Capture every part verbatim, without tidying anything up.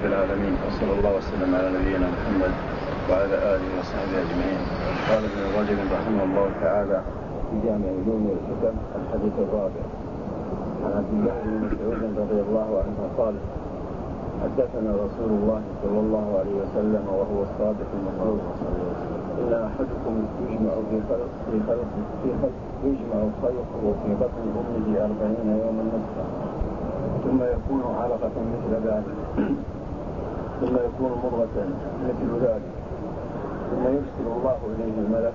العالمين، وصلى الله وسلم على نبينا محمد وعلى آله وصحبه أجمعين. قال ابن رجب رحمه الله تعالى في جامع علوم والحكم الحديث الرابع عن عبد الله بن مسعود رضي الله عنه قال: حدثنا رسول الله صلى الله عليه وسلم وهو الصادق المصدوق: إن أحدكم يجمع في خلق في خلق في خلق يجمع خلقه في بطن أمه أربعين يوما نطفة، ثم يكون علقة مثل ذلك، ثم يكون مضغة مثل ذلك، ثم يرسل الله إليه الملك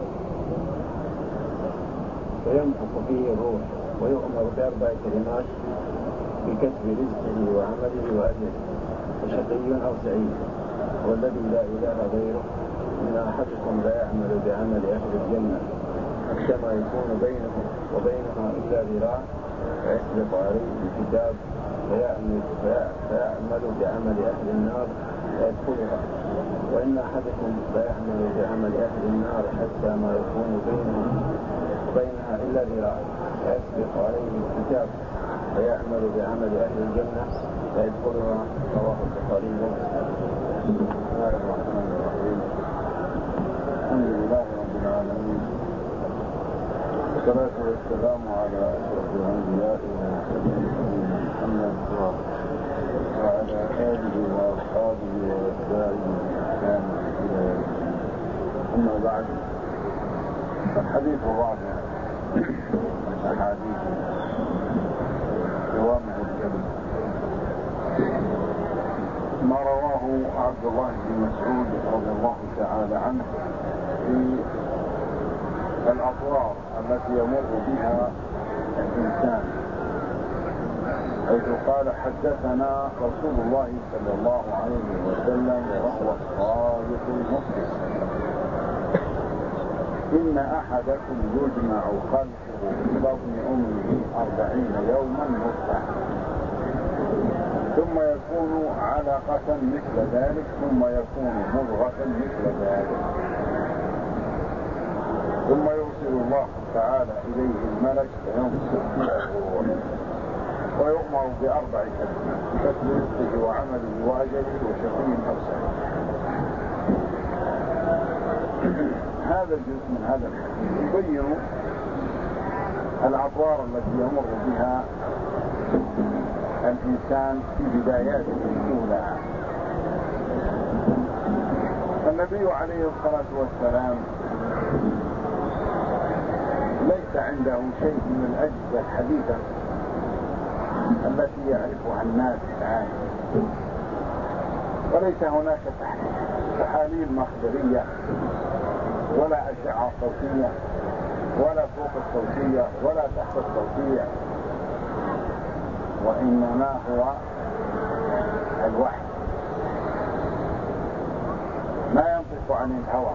فينفخ فيه الروح ويؤمر بأربع كلمات بكسب رزقه وعمله وأجله، وشقي أو سعيد. والذي لا إله غيره إن أحدكم لا يعمل بعمل أهل الجنة حتى ما يكون بينه وبينها إلا ذراع فيسبق عليه الكتاب فيعمل, فيعمل بعمل أهل النار فيدخلها، وإن أحدكم لا يعمل بعمل أهل النار حتى ما يكون بينه وبينها إلا ذراع فيسبق عليه الكتاب فيعمل بعمل أهل الجنة فيدخلها. رواه البخاري ومسلم. بسم الله الرحمن الرحيم. الحمد لله رب العالمين، والصلاة والسلام على أشرف الأنبياء والمرسلين محمد وعلى آله وأصحابه وأتباعه بإحسان إلى يوم الدين. أما بعد، الحديث الرابع من أحاديث جوامع الكلم ما رواه عبد الله بن مسعود رضي الله تعالى عنه في الأطوار التي يمر بها الإنسان، حيث قال: حدثنا رسول الله صلى الله عليه وسلم وهو الصادق المصدوق: إن أحدكم يجمع خلقه في بطن أمه أربعين يوما نطفة، ثم يكون علقة مثل ذلك، ثم يكون مضغة مثل ذلك، ثم يرسل الله تعالى إليه الملك فينفخ فيه الروح ويؤمر بأربع كلمات بكسب رزقه وعمله وأجله وشقي أو سعيد. هذا الجزء من هذا الحديث يبين الأطوار التي يمر بها الإنسان في بداياته الأولى. النبي عليه الصلاة والسلام ليس عنده شيء من الأجهزة الحديثة التي يعرفها الناس الآن، وليس هناك تحاليل مخبرية ولا أشعة صوتية ولا فوق الصوتية ولا تحت الصوتية، وإنما هو الوحي، ما ينطق عن الهوى.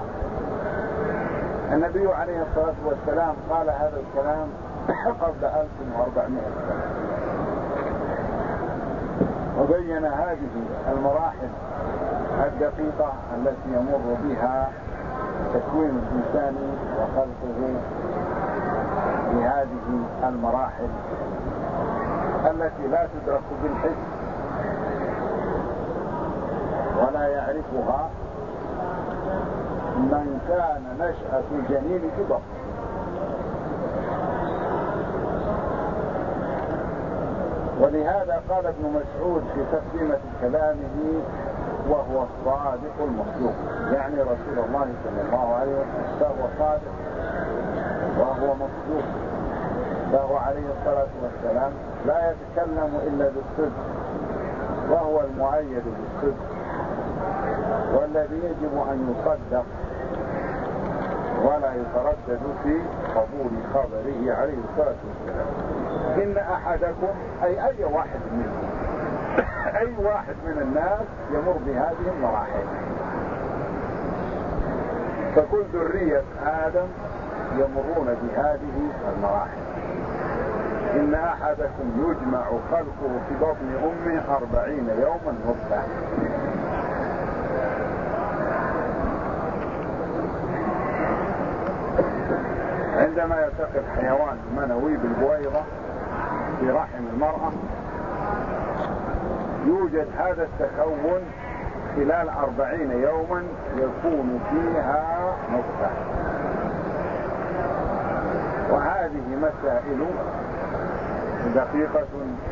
النبي عليه الصلاة والسلام قال هذا الكلام قبل ألف وأربعمائة سنة، وبين هذه المراحل الدقيقة التي يمر بها تكوين الإنسان وخلقه بهذه المراحل التي لا تدرك بالحس ولا يعرفها من كان نشأ في جنين كبر. ولهذا قال ابن مسعود في تقديمة كلامه: وهو الصادق المصدوق، يعني رسول الله صلى الله عليه وسلم فهو صادق وهو مصدوق، فهو عليه الصلاة والسلام لا يتكلم إلا بالصدق، وهو المؤيد بالصدق والذي يجب أن يصدق ولا يتردد في قبول خبره عليه الصلاة والسلام. إن أحدكم أي أي واحد منكم، أي واحد من الناس يمر بهذه المراحل، فكل ذرية آدم يمرون بهذه المراحل. إن أحدكم يجمع خلقه في بطن أمه أربعين يوما نطفة. عندما يلتقي الحيوان المنوي بالبويضة في رحم المرأة يوجد هذا التكون خلال أربعين يوما يكون فيها نطفة. وهذه مسائل دقيقة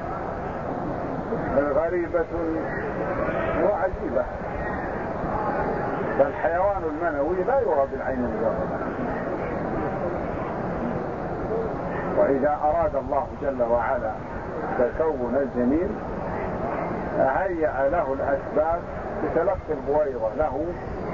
غريبة وعجيبة، فالحيوان المنوي لا يرى بالعين المجردة. وإذا أراد الله جل وعلا تكون الجنين هيأ له الأسباب بتلقي البويضة له،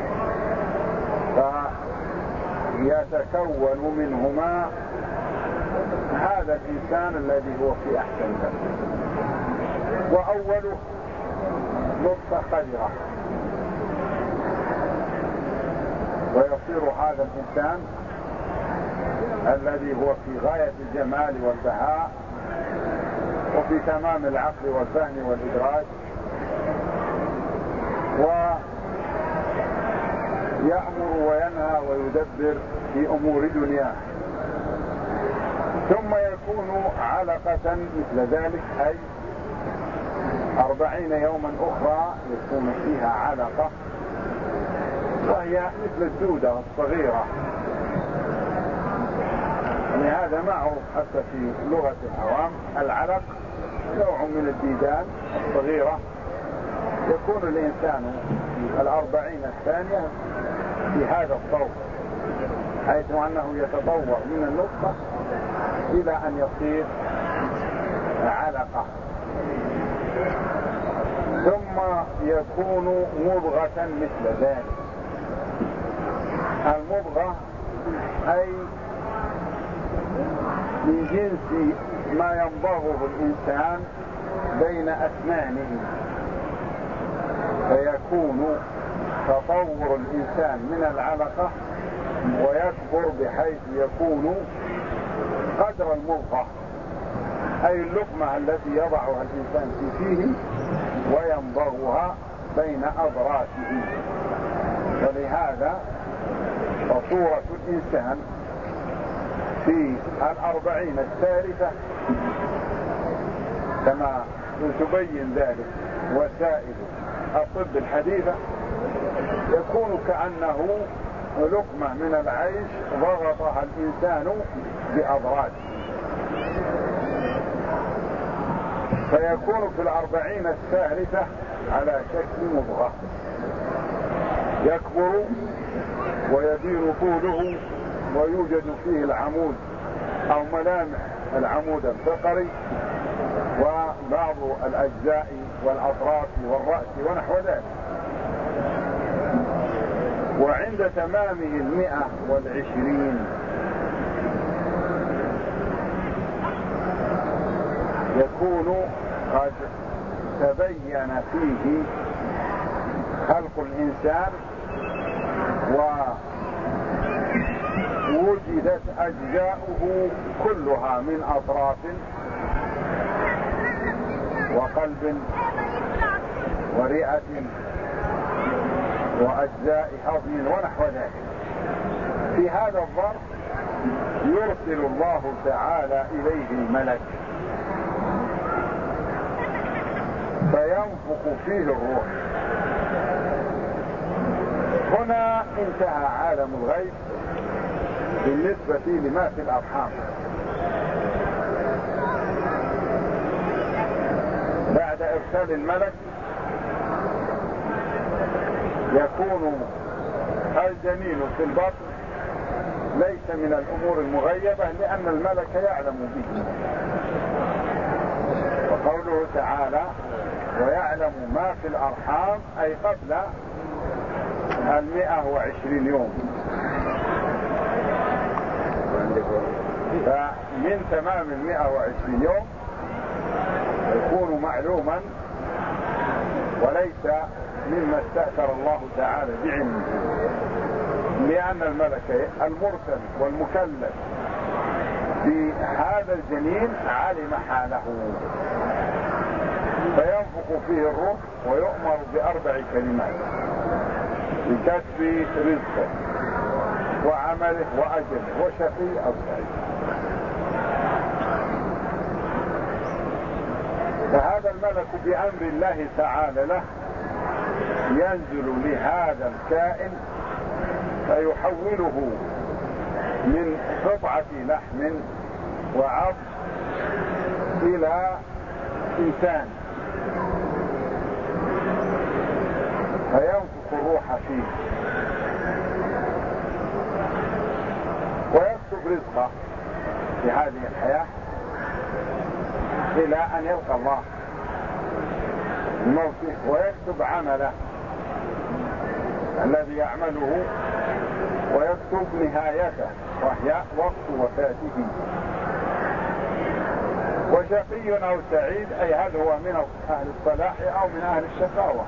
فيتكون منهما هذا الإنسان الذي هو في أحسن تقويم. وأوله نطفة قذرة، ويصير هذا الإنسان الذي هو في غاية الجمال والبهاء وفي تمام العقل والفهم والإدراك، ويأمر وينهى ويدبر في أمور دنياه، ثم يكون علقة مثل ذلك، أي أربعين يوما أخرى يكون فيها علقة، وهي مثل الدودة الصغيرة. لهذا معروف حتى في لغة العوام العلق نوع من الديدان الصغيرة. يكون الإنسان في الأربعين الثانية في هذا الطور، حيث أنه يتطور من النطفة إلى أن يصير علقة، ثم يكون مضغة مثل ذلك. المضغة أي من جنس ما يمضغه الإنسان بين أسنانه، فيكون تطور الإنسان من العلقة ويكبر بحيث يكون قدر المضغة، أي اللقمة التي يضعها الإنسان في فيه ويمضغها بين أضراته. ولهذا فصورة الإنسان في الأربعين الثالثة كما تبين ذلك وسائل الطب الحديثة يكون كأنه لقمة من العيش ضغطها الإنسان بأضراته، فيكون في الأربعين الثالثة على شكل مضغة، يكبر ويدين طوله ويوجد فيه العمود أو ملامح العمود الفقري وبعض الأجزاء والأطراف والرأس ونحو ذلك. وعند تمامه المئة والعشرين يكون قد تبين فيه خلق الإنسان ووجدت أجزاؤه كلها من أطراف وقلب ورئة وأجزاء هضم ونحو ذلك. في هذا الظرف يرسل الله تعالى إليه الملك فينفخ فيه الروح. هنا انتهى عالم الغيب بالنسبة لما في الأرحام. بعد إرسال الملك يكون الجنين في البطن ليس من الأمور المغيبة لأن الملك يعلم به، وقوله تعالى ويعلم ما في الأرحام أي قبل المئة وعشرين يوم. فمن تمام المئة وعشرين يوم يكون معلوما وليس مما استأثر الله تعالى بعلمه، لأن الملك المرسل والمكلف بهذا الجنين علم حاله، فينفخ فيه الروح ويؤمر بأربع كلمات بكسب رزقه وعمله وأجله وشقي أو سعيد. فهذا الملك بأمر الله تعالى له ينزل لهذا الكائن فيحوله من قطعة لحم وعظم إلى إنسان، فينفخ الروح فيه ويكتب رزقه في هذه الحياة إلى أن يلقى الله بموته، ويكتب عمله الذي يعمله، ويكتب نهايته وهي وقت وفاته، وشقي أو سعيد، أي هل هو من أهل الصلاح أو من أهل الشقاوة،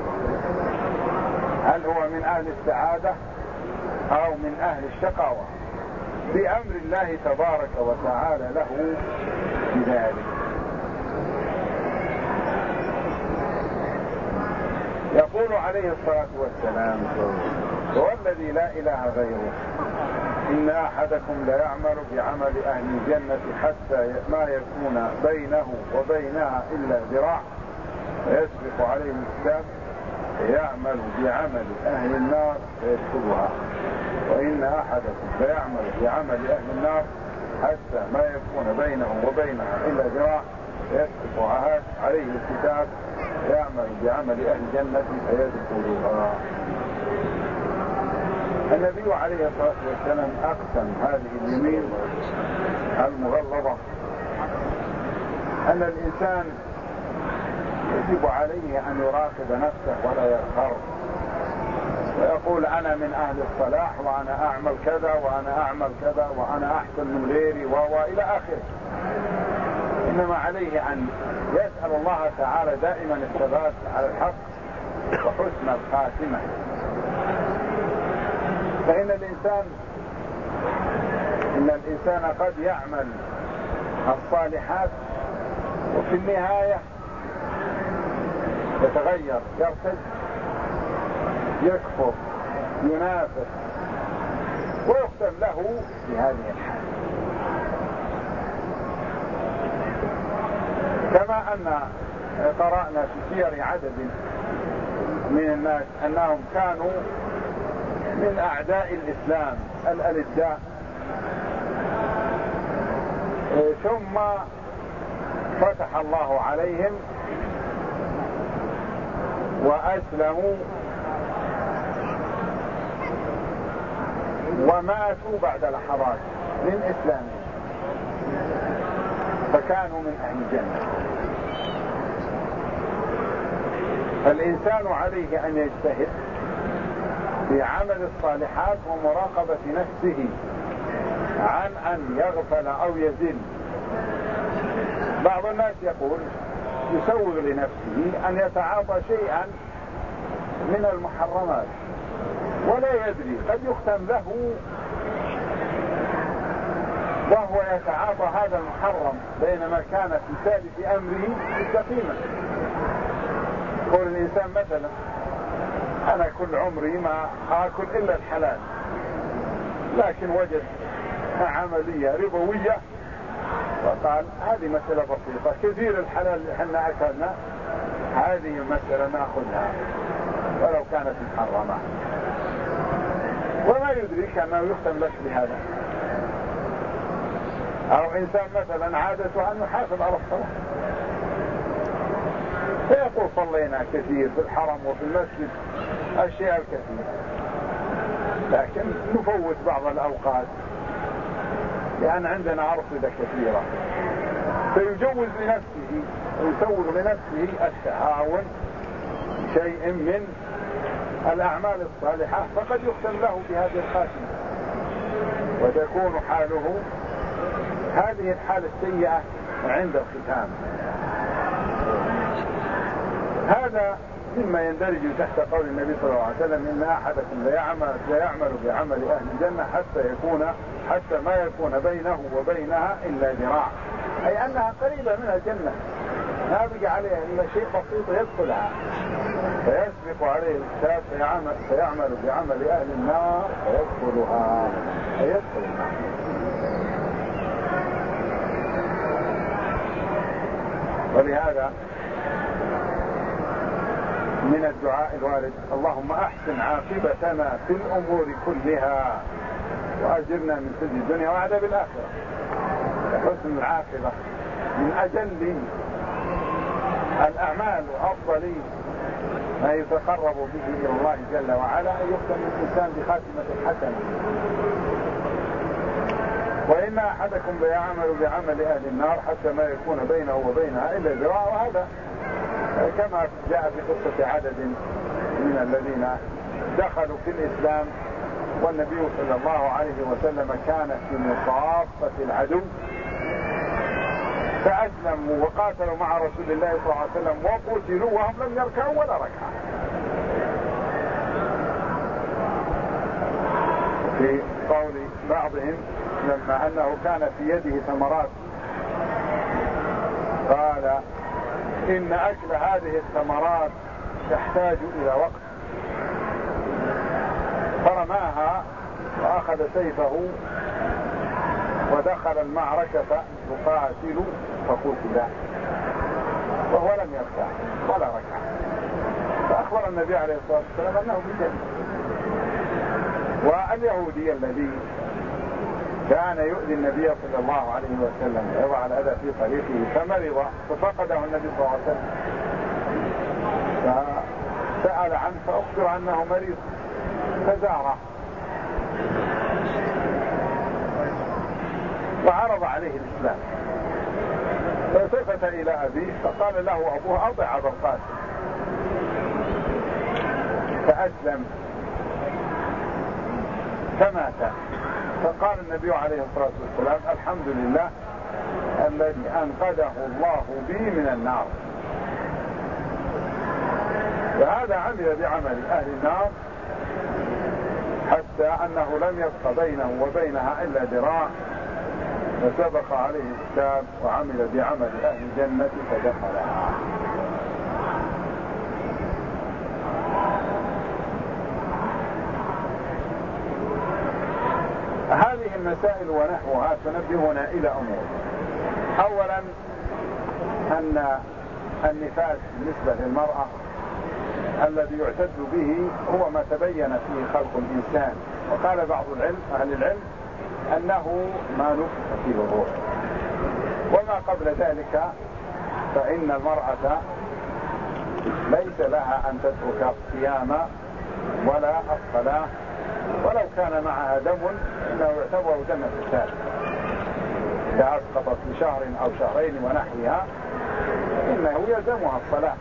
هل هو من أهل السعادة أو من أهل الشقاوة، بأمر الله تبارك وتعالى له بذلك. يقول عليه الصلاة والسلام: والذي لا إله غيره إن أحدكم ليعمل بعمل أهل الجنة حتى ما يكون بينه وبينها إلا ذراع فيسبق عليه الكتاب فيعمل بعمل أهل النار فيدخلها، وإن أحدكم ليعمل بعمل أهل النار حتى ما يكون بينه وبينها إلا ذراع فيسبق عليه الكتاب فيعمل بعمل أهل الجنة فيدخلها. النبي عليه الصلاة والسلام أقسم هذه اليمين المغلظة أن الإنسان يجب عليه أن يراقب نفسه ولا يغتر ويقول أنا من أهل الصلاح وأنا أعمل كذا وأنا أعمل كذا وأنا أحسن من غيري وإلى آخره. إنما عليه أن يسأل الله تعالى دائما الثبات على الحق وحسن الخاتمة، فإن الإنسان إن الإنسان قد يعمل الصالحات وفي النهاية يتغير، يرتد، يكفر، ينافق، ويختم له في هذه الحال. كما أن قرأنا في سير عدد من الناس أنهم كانوا من أعداء الإسلام الألداء، ثم فتح الله عليهم وأسلموا وماتوا بعد لحظات من إسلامهم فكانوا من أهل الجنة. فالإنسان عليه أن يجتهد في عمل الصالحات ومراقبة نفسه عن أن يغفل أو يزل. بعض الناس يقول يسوغ لنفسه أن يتعاطى شيئا من المحرمات ولا يدري، قد يختم له وهو يتعاطى هذا المحرم بينما كان في سالف أمره مستقيما. يقول الإنسان مثلا أنا كل عمري ما آكل إلا الحلال، لكن وجد عملية ربوية وقال هذه مسألة بسيطة، كثير الحلال اللي احنا أكلنا هذه مسألة نأخذها ولو كانت محرمة، وما يدريك أنه يختم لك بهذا. أو إنسان مثلا عادته أن يحافظ على الصلاة فيقول صلينا كثير في الحرم وفي المسجد أشياء كثيرة، لكن نفوت بعض الأوقات لأن عندنا أرصدة كثيرة، فيجوز لنفسه ويسول لنفسه التهاون شيء من الأعمال الصالحة فقد يختم له بهذه الخاتمة وتكون حاله هذه الحالة السيئة عند الختام. هذا مما يندرج تحت قول النبي صلى الله عليه وسلم إن أحدكم ليعمل, ليعمل بعمل أهل الجنة حتى يكون حتى ما يكون بينه وبينها إلا ذراع، أي أنها قريبة من الجنة ما بقى عليها إلا شيء بسيط يدخلها، فيسبق عليه الكتاب فيعمل, فيعمل بعمل أهل النار فيدخلها فيدخل النار. ولهذا من الدعاء الوارد: اللهم أحسن عاقبتنا في الأمور كلها وأجرنا من خزي الدنيا وعذاب الآخرة. حسن العاقبة من أجل الأعمال وأفضل ما يتقرب به إلى الله جل وعلا أن يختم الإنسان بخاتمة حسنة. وإن أحدكم ليعمل بعمل أهل النار حتى ما يكون بينه وبينها إلا ذراع، وهذا كما جاء في قصة عدد من الذين دخلوا في الإسلام والنبي صلى الله عليه وسلم كان في مصافة العدو فأسلموا وقاتلوا مع رسول الله صلى الله عليه وسلم وقتلوا وهم لم يركعوا ولا ركعة. في قول بعضهم لما أنه كان في يده ثمرات قال: إن أكل هذه الثمرات تحتاج إلى وقت، فرماها وأخذ سيفه ودخل المعركة يقاتل فقتل وهو لم يركع ولا ركع. فأخبر النبي عليه الصلاة والسلام أنه في جنة. واليهودي الذي كان يؤذي النبي صلى الله عليه وسلم ويضع الأذى في طريقه فمرض ففقده النبي صلى الله عليه وسلم فسأل عنه فأخبر أنه مريض فزاره وعرض عليه الإسلام فالتفت إلى أبيه فقال له أبوه: أطع أبا القاسم. فأسلم فمات. فقال النبي عليه الصلاة والسلام: الحمد لله الذي أنقذه الله بي من النار. وهذا عمل بعمل أهل النار حتى أنه لم يبق بينه وبينها إلا ذراع، فسبق عليه الكتاب وعمل بعمل أهل الجنة فدخلها. هذه المسائل ونحوها تنبهنا إلى أمور. أولا أن النفاس بالنسبة للمرأة الذي يعتد به هو ما تبين فيه خلق الإنسان، وقال بعض العلم أهل العلم أنه ما نفخ فيه الروح. وما قبل ذلك فإن المرأة ليس لها أن تترك الصيام ولا الصلاة ولو كان معها دم، إنه يعتبر دم فساد. إذا أسقطت بشهر أو شهرين ونحوها إنه يلزمها الصلاة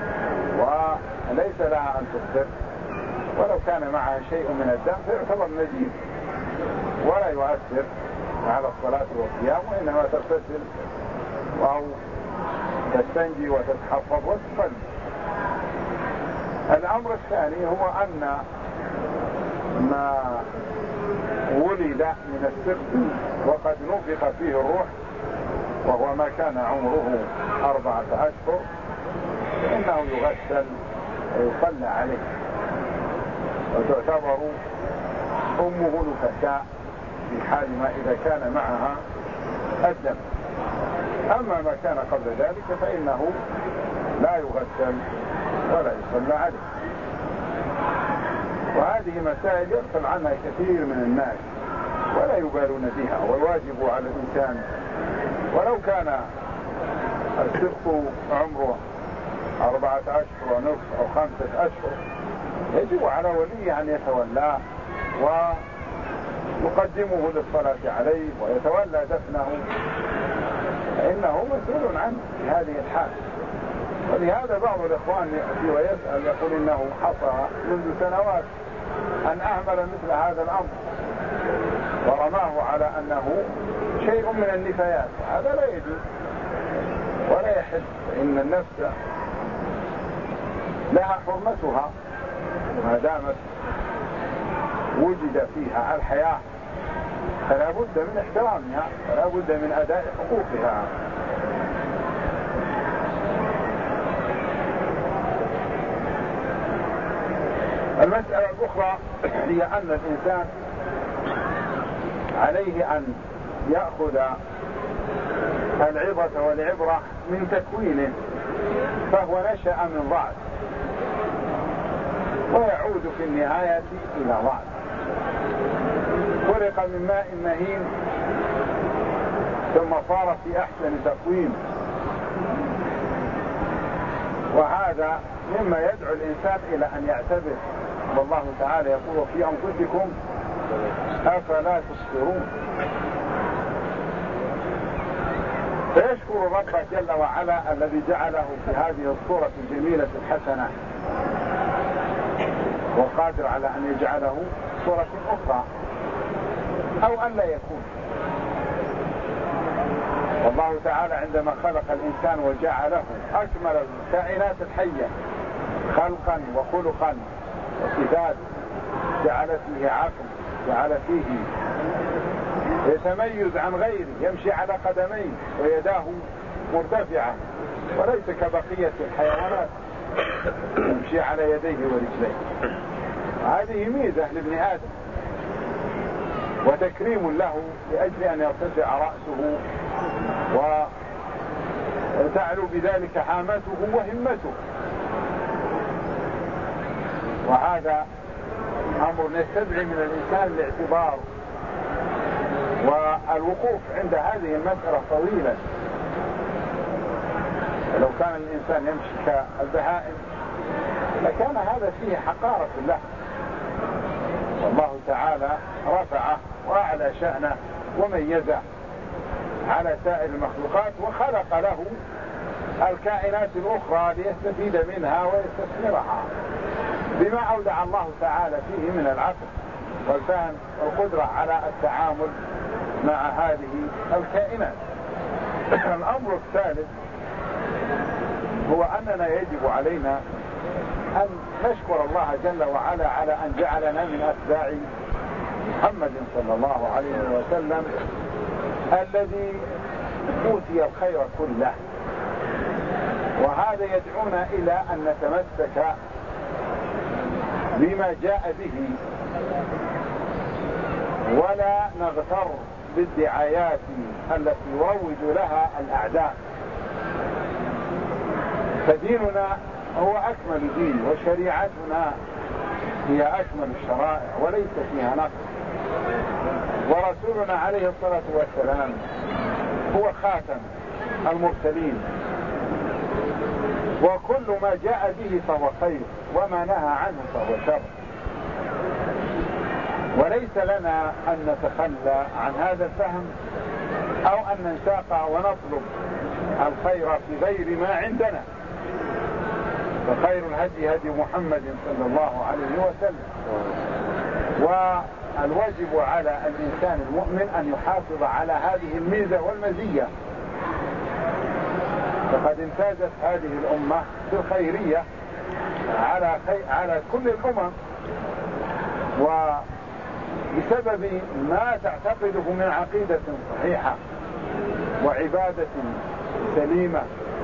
وليس لها أن تفطر، ولو كان معها شيء من الدم فيعتبر نجيب ولا يؤثر على الصلاة والصيام، وإنما تغتسل أو تستنجي وتتحفظ وتصلي. الأمر الثاني هو أن ما ولد من السبت وقد نفخ فيه الروح وهو ما كان عمره أربعة أشهر إنه يغسل ويصلى عليه، وتعتبر أمه نفساء في حال ما إذا كان معها الدم. أما ما كان قبل ذلك فإنه لا يغسل ولا يصلى عليه. وهذه مسائل يغفل عنها كثير من الناس ولا يبالون بها، والواجب على الإنسان ولو كان السبط عمره أربعة أشهر ونصف أو خمسة أشهر يجب على وليه أن يتولاه ويقدمه للصلاة عليه ويتولى دفنه، فإنه مسؤول عنه في هذه الحال. ولهذا بعض الإخوان يأتي ويسأل يقول إنه حصل منذ سنوات أن أعمل مثل هذا الأمر ورماه على أنه شيء من النفايات. هذا لا يجوز ولا يحل، فإن النفس لها حرمتها ما دامت وجد فيها الحياة، فلا بد من احترامها ولا بد من أداء حقوقها. المسألة الأخرى هي أن الإنسان عليه أن يأخذ العظة والعبرة من تكوينه، فهو نشأ من ضعف ويعود في النهاية إلى ضعف. خلق من ماء مهين ثم صار في أحسن تقويم، وهذا مما يدعو الإنسان إلى أن يعتبر. والله تعالى يقول في أنفسكم أفلا تبصرون. فيشكر ربه جل وعلا الذي جعله في هذه الصورة الجميلة الحسنة، وقادر على أن يجعله صورة أخرى أو أن لا يكون. والله تعالى عندما خلق الإنسان وجعله أكمل الكائنات الحية خلقا وخلقا وصفات، جعل فيه عقل، جعل فيه يتميز عن غيره، يمشي على قدميه ويداه مرتفعة وليس كبقية الحيوانات يمشي على يديه ورجليه. هذه ميزة لابن آدم وتكريم له لأجل أن يرتفع رأسه وتعلو بذلك حامته وهمته. وهذا أمر يستدعي من الإنسان الاعتبار والوقوف عند هذه المسألة طويلا. لو كان الإنسان يمشي كالبهائم لكان هذا فيه حقارة له. والله تعالى رفعه وأعلى شأنه وميزه على سائر المخلوقات، وخلق له الكائنات الأخرى ليستفيد منها ويستثمرها بما أودع الله تعالى فيه من العقل والفهم والقدرة على التعامل مع هذه الكائنات. الأمر الثالث هو أننا يجب علينا أن نشكر الله جل وعلا على أن جعلنا من أتباع محمد صلى الله عليه وسلم الذي أوتي الخير كله. وهذا يدعونا إلى أن نتمسك بما جاء به ولا نغتر بالدعايات التي يروج لها الأعداء. فديننا هو أكمل دين، وشريعتنا هي أكمل الشرائع وليس فيها نقص، ورسولنا عليه الصلاة والسلام هو خاتم المرسلين، وكل ما جاء به فهو خير وما نهى عنه فهو شر. وليس لنا أن نتخلى عن هذا الفهم أو أن ننساق ونطلب الخير في غير ما عندنا. فخير الهدي هدي محمد صلى الله عليه وسلم. والواجب على الإنسان المؤمن أن يحافظ على هذه الميزة والمزية. فقد امتازت هذه الأمة بالخيرية على, خي... على كل الأمم، وبسبب ما تعتقده من عقيدة صحيحة وعبادة سليمة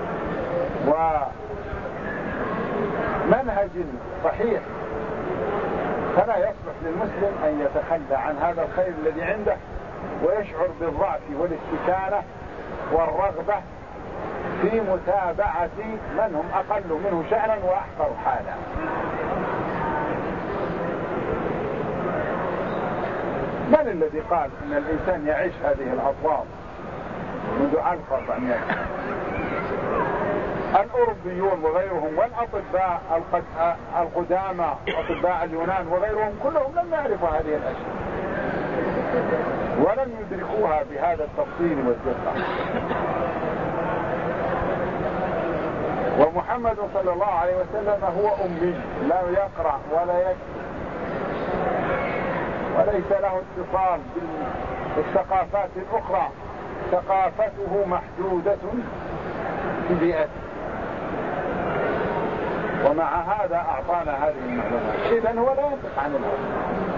ومنهج صحيح. فلا يصلح للمسلم أن يتخلى عن هذا الخير الذي عنده ويشعر بالضعف والاستكانة والرغبة في متابعة من هم أقل منه شأنا وأحقر حالا. من الذي قال إن الإنسان يعيش هذه الأطوار منذ ألف وأربعمائة سنة؟ الأوروبيون وغيرهم والأطباء القدامى أطباء اليونان وغيرهم كلهم لم يعرفوا هذه الأشياء ولم يدركوها بهذا التفصيل والدقة. ومحمد صلى الله عليه وسلم هو أمي لا يقرأ ولا يكتب وليس له اتصال بالثقافات الأخرى، ثقافته محدودة في بيئته، ومع هذا أعطانا هذه المعلومات. إذن هو لا ينطق عن الهوى،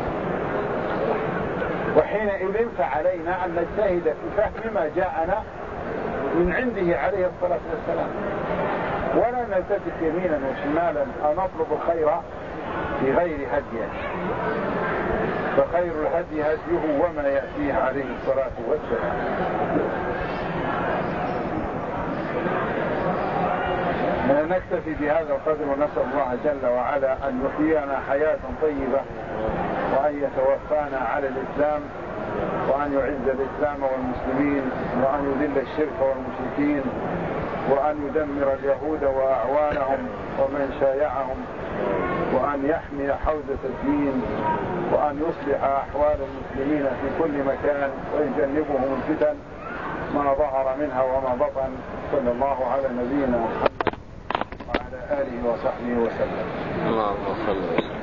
وحينئذ فعلينا أن نجتهد في فهم ما جاءنا من عنده عليه الصلاة والسلام، ولا نلتفت يمينا وشمالا أو نطلب الخير في غير هديه. فخير الهدي هديه وما يأتيه عليه الصلاة والسلام. من نكتفي بهذا القدر ونسأل الله جل وعلا أن يحيينا حياة طيبة وأن يتوفانا على الإسلام وأن يعز الإسلام والمسلمين وأن يذل الشرك والمشركين وأن يدمر اليهود وأعوانهم ومن شايعهم وأن يحمي حوزة الدين وأن يصلح أحوال المسلمين في كل مكان ويجنبهم الفتن ما ظهر منها وما بطن. صلى الله على نبينا محمد وعلى آله وصحبه وسلم. اللهم صل وسلم.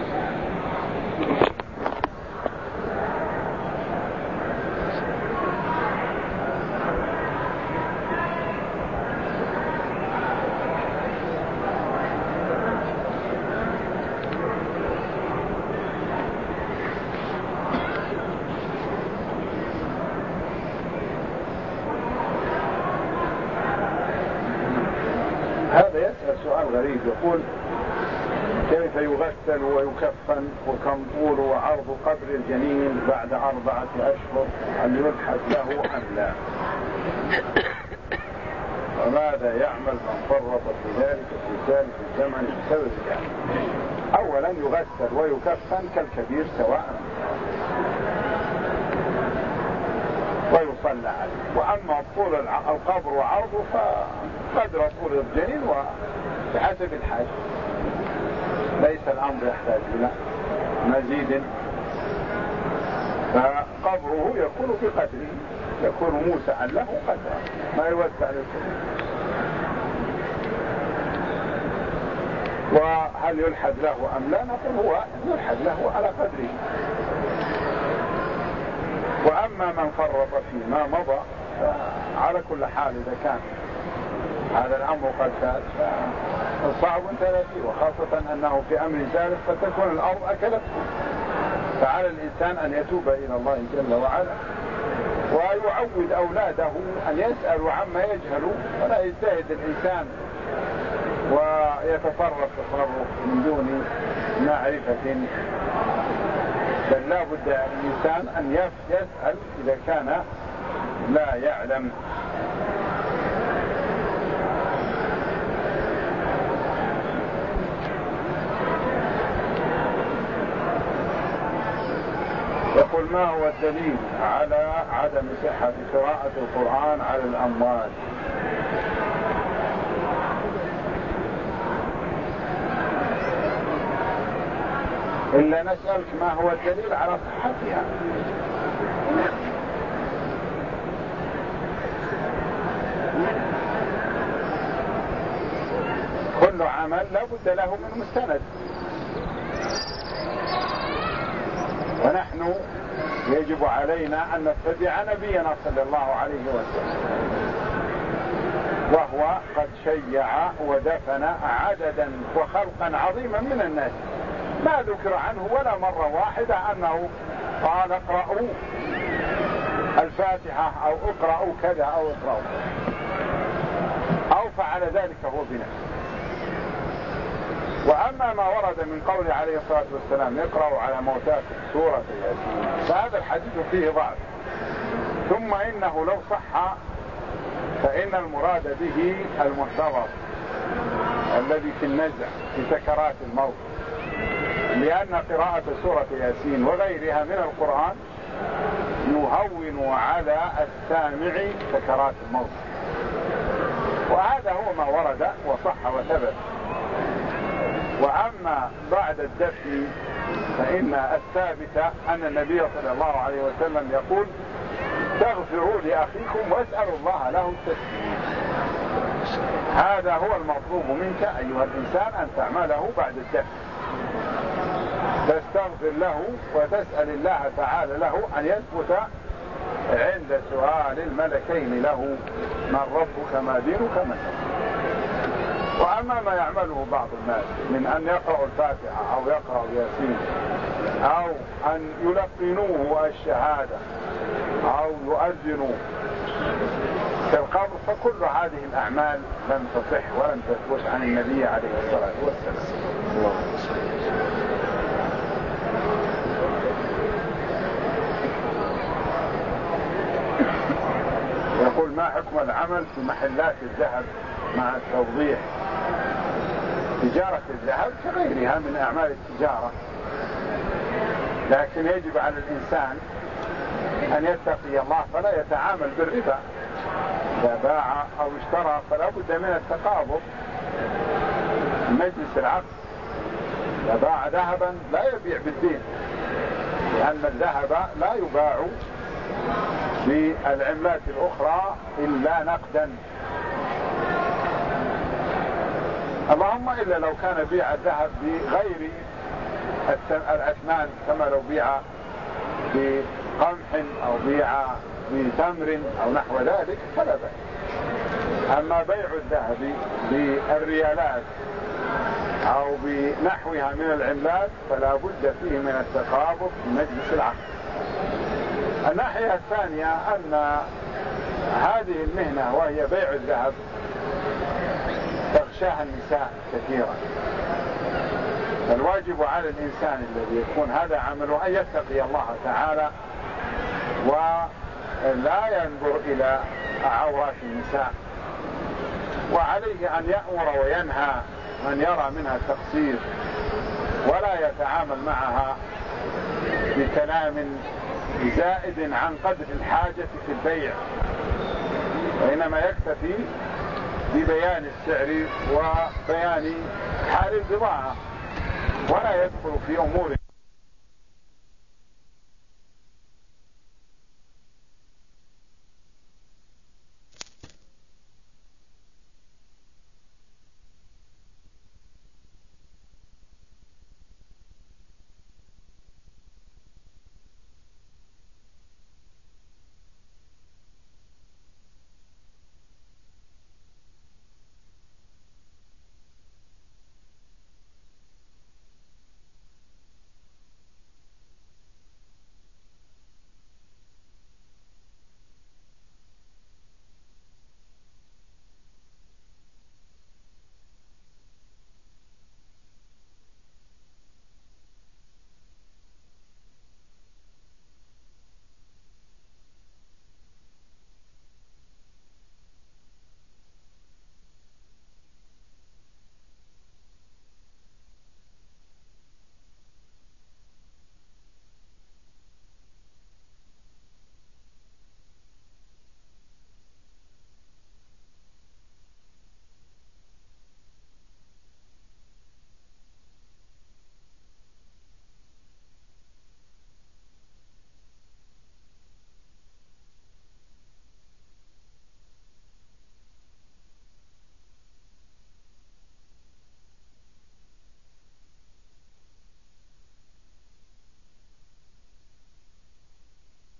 هذا يسأل سؤال غريب، يقول كيف يغسل ويكفن وكم طول وعرض قبر الجنين بعد أربعة أشهر، هل يلحد له أم لا؟ وماذا يعمل من فرط في ذلك في ذلك الزمن بسبب ذلك؟ أولا يغسل ويكفن كالكبير سواء ويصلى عليه. وأما طول القبر وعرضه فقدر طول الجنين وبحسب الحاجة، ليس الأمر يحتاج إلى مزيد، فقبره يكون بقدره، يكون موسعا له قدره ما يوسع للكل. وهل يلحد له أم لا؟ نقول هو يلحد له على قدره. وأما من فرط فيما مضى على كل حال إذا كان هذا الأمر قد فات فالصعب انتهى فيه، وخاصة أنه في أمر ذلك فتكون الأرض أكلته. فعلى الإنسان أن يتوب إلى الله جل وعلا ويعود أولاده أن يسألوا عما يجهلوا، ولا يجتهد الإنسان ويتصرف تصرف من دون معرفة، بل لا بد الإنسان أن يسأل إذا كان لا يعلم. يقول ما هو الدليل على عدم صحة قراءة القرآن على الأموات؟ إلا نسألك ما هو الدليل على صحتها. كل عمل لا بد له من مستند، ونحن يجب علينا أن نتبع نبينا صلى الله عليه وسلم، وهو قد شيع ودفن عددا وخلقا عظيما من الناس، ما ذكر عنه ولا مرة واحدة أنه قال اقرأوا الفاتحة أو اقرأوا كذا أو اقرأوا أو فعل ذلك هو بنفسه. وأما ما ورد من قول عليه الصلاة والسلام اقرأوا على موتاكم سورة ياسين فهذا الحديث فيه ضعف، ثم إنه لو صح فإن المراد به المحتضر الذي في النزع في سكرات الموت، لأن قراءة سورة ياسين وغيرها من القرآن يهون على السامع سكرات الموت، وهذا هو ما ورد وصح وثبت. وأما بعد الدفن فإن الثابت أن النبي صلى الله عليه وسلم يقول تغفروا لأخيكم واسألوا الله له التسليم. هذا هو المطلوب منك أيها الإنسان أن تعمله بعد الدفن، تستغفر له وتسأل الله تعالى له أن يثبت عند سؤال الملكين له من ربك ما دينك من نبيك. وأما ما يعمله بعض الناس من أن يقرأوا الفاتحة أو يقرأوا ياسين أو أن يلقنوه الشهادة أو يؤذنوا في القبر، فكل هذه الأعمال لم تصح ولم تثبت عن النبي عليه الصلاة والسلام. اللهم صل وسلم. يقول ما حكم العمل في محلات الذهب مع التوضيح تجارة الذهب كغيرها من أعمال التجارة، لكن يجب على الإنسان أن يتقي الله فلا يتعامل بالربا. إذا باع أو اشترى فلا بد من التقابض مجلس العقد. إذا باع ذهبا لا يبيع بالدين، لأن الذهب لا يباع بالعملات الأخرى إلا نقدا، اللهم إلا لو كان بيع الذهب بغير الأثمان، كما لو بيع بقمح أو بيع بتمر أو نحو ذلك فلا بأس. أما بيع الذهب بالريالات أو بنحوها من العملات فلا بد فيه من التقابض في مجلس العقد. الناحية الثانية أن هذه المهنة وهي بيع الذهب تغشاها النساء كثيرا، فالواجب على الإنسان الذي يكون هذا عمله أن يتقي الله تعالى ولا ينظر إلى عورات النساء، وعليه أن يأمر وينهى من يرى منها التقصير، ولا يتعامل معها بكلام زائد عن قدر الحاجة في البيع، وإنما يكتفي ببيان السعر وبيان حال البضاعة، ولا يدخل في أمور